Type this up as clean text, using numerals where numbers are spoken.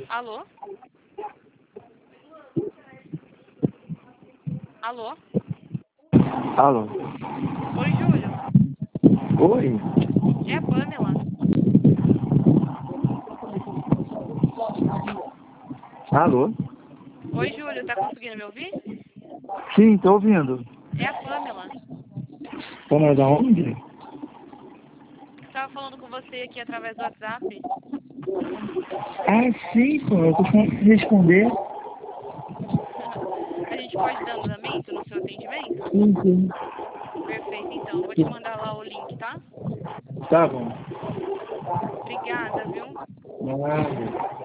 Alô? Alô? Alô? Oi, Júlio. Oi? É a Pamela. Alô? Oi, Júlio. Tá conseguindo me ouvir? Sim, tô ouvindo. É a Pamela. Pamela da onde? Estava falando com você aqui através do WhatsApp. Ah, sim, pô, eu tô falando de responder. A gente pode dar andamento no seu atendimento? Sim, sim. Perfeito, então. Eu vou te mandar lá o link, tá? Tá bom. Obrigada, viu? Nada.